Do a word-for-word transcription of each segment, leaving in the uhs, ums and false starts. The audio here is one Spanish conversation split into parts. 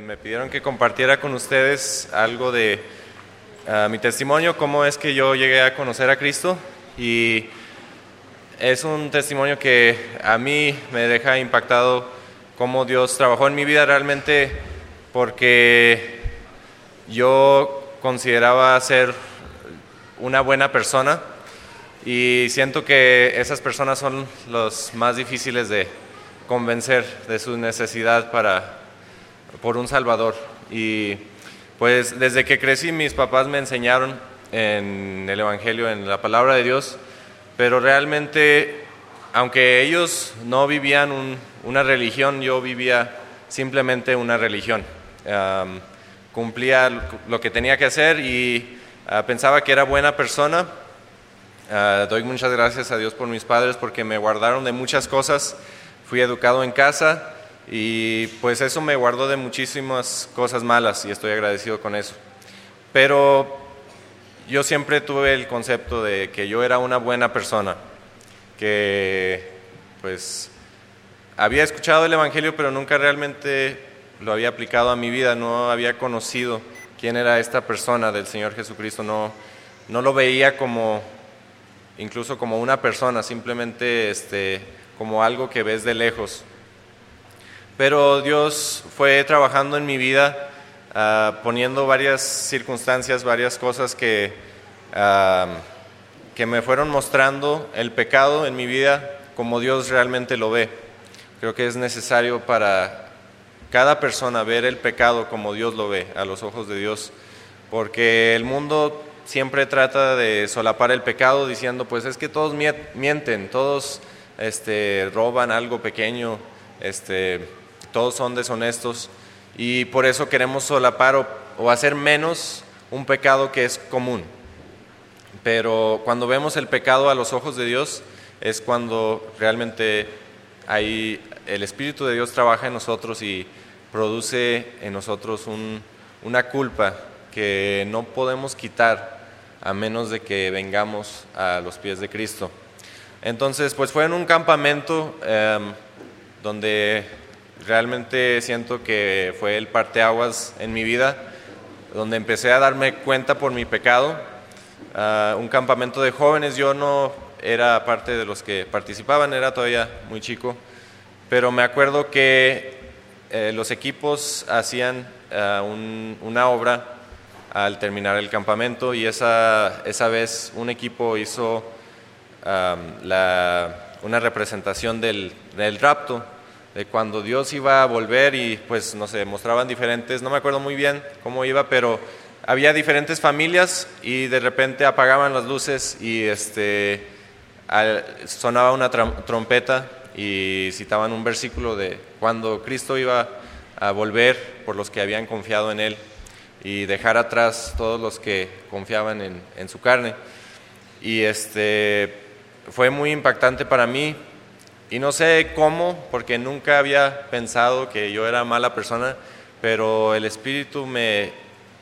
me pidieron que compartiera con ustedes algo de uh, mi testimonio, cómo es que yo llegué a conocer a Cristo, y es un testimonio que a mí me deja impactado cómo Dios trabajó en mi vida realmente, porque yo consideraba ser una buena persona y siento que esas personas son los más difíciles de convencer de su necesidad para, por un Salvador. Y pues desde que crecí mis papás me enseñaron en el Evangelio, en la palabra de Dios, pero realmente, aunque ellos no vivían un, una religión, yo vivía simplemente una religión. Um, cumplía lo que tenía que hacer y uh, pensaba que era buena persona. Uh, doy muchas gracias a Dios por mis padres porque me guardaron de muchas cosas. Fui educado en casa y pues eso me guardó de muchísimas cosas malas y estoy agradecido con eso. Pero yo siempre tuve el concepto de que yo era una buena persona, que pues había escuchado el Evangelio pero nunca realmente lo había aplicado a mi vida, no había conocido quién era esta persona del Señor Jesucristo, no, no lo veía como, incluso como una persona, simplemente este, como algo que ves de lejos. Pero Dios fue trabajando en mi vida, uh, poniendo varias circunstancias, varias cosas que, uh, que me fueron mostrando el pecado en mi vida como Dios realmente lo ve. Creo que es necesario para cada persona ver el pecado como Dios lo ve, a los ojos de Dios, porque el mundo siempre trata de solapar el pecado diciendo, pues es que todos mienten, todos este, roban algo pequeño, este, todos son deshonestos, y por eso queremos solapar o, o hacer menos un pecado que es común. Pero cuando vemos el pecado a los ojos de Dios es cuando realmente hay, el Espíritu de Dios trabaja en nosotros y produce en nosotros un, una culpa que no podemos quitar a menos de que vengamos a los pies de Cristo. Entonces, pues fue en un campamento eh, donde realmente siento que fue el parteaguas en mi vida, donde empecé a darme cuenta por mi pecado. Uh, un campamento de jóvenes, yo no era parte de los que participaban, era todavía muy chico, pero me acuerdo que eh, los equipos hacían uh, un, una obra al terminar el campamento, y esa, esa vez un equipo hizo um, la, una representación del, del rapto, de cuando Dios iba a volver, y pues no sé, mostraban diferentes, no me acuerdo muy bien cómo iba, pero había diferentes familias y de repente apagaban las luces y este, al, sonaba una trom- trompeta y citaban un versículo de cuando Cristo iba a volver por los que habían confiado en Él y dejar atrás todos los que confiaban en, en su carne. Y este, fue muy impactante para mí, y no sé cómo, porque nunca había pensado que yo era mala persona, pero el Espíritu me,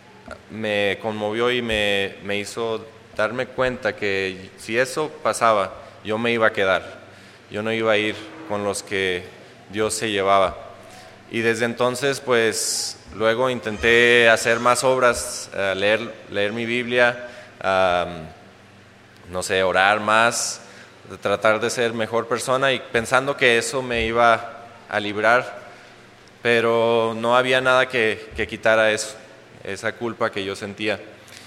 me conmovió y me, me hizo darme cuenta que si eso pasaba, yo me iba a quedar, yo no iba a ir con los que Dios se llevaba. Y desde entonces, pues, luego intenté hacer más obras, uh, leer, leer mi Biblia, um, no sé, orar más, tratar de ser mejor persona, y pensando que eso me iba a librar, pero no había nada que, que quitara eso, esa culpa que yo sentía.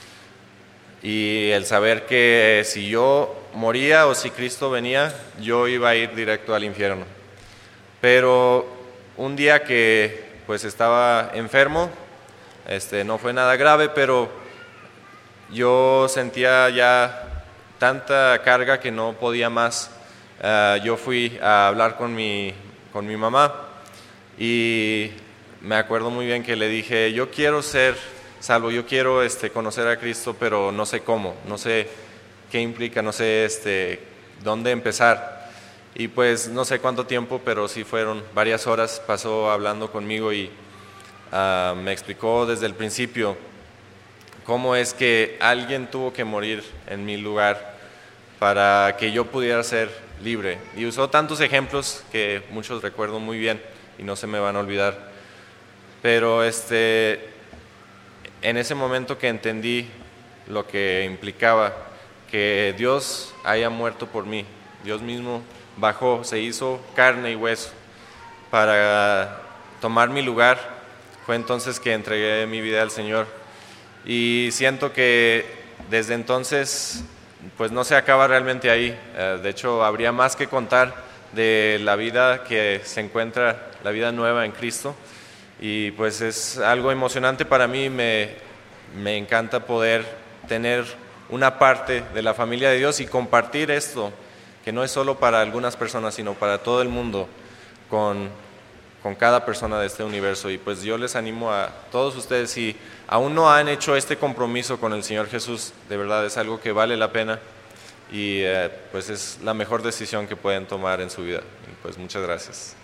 Y el saber que si yo moría o si Cristo venía, yo iba a ir directo al infierno. Pero un día que pues estaba enfermo, este, no fue nada grave, pero yo sentía ya tanta carga que no podía más. Uh, yo fui a hablar con mi, con mi mamá y me acuerdo muy bien que le dije, yo quiero ser salvo, yo quiero este, conocer a Cristo, pero no sé cómo, no sé qué implica, no sé este, dónde empezar. Y pues no sé cuánto tiempo, pero sí fueron varias horas, pasó hablando conmigo y uh, me explicó desde el principio cómo es que alguien tuvo que morir en mi lugar para que yo pudiera ser libre. Y usó tantos ejemplos que muchos recuerdo muy bien y no se me van a olvidar. pero este, en ese momento que entendí lo que implicaba que Dios haya muerto por mí, Dios mismo bajó, se hizo carne y hueso para tomar mi lugar, fue entonces que entregué mi vida al Señor. Y siento que desde entonces pues no se acaba realmente ahí. De hecho, habría más que contar de la vida que se encuentra, la vida nueva en Cristo, y pues es algo emocionante para mí. Me, me encanta poder tener una parte de la familia de Dios y compartir esto, que no es solo para algunas personas, sino para todo el mundo, con, con cada persona de este universo. Y pues yo les animo a todos ustedes, si aún no han hecho este compromiso con el Señor Jesús, de verdad es algo que vale la pena, y eh, pues es la mejor decisión que pueden tomar en su vida. Y pues muchas gracias.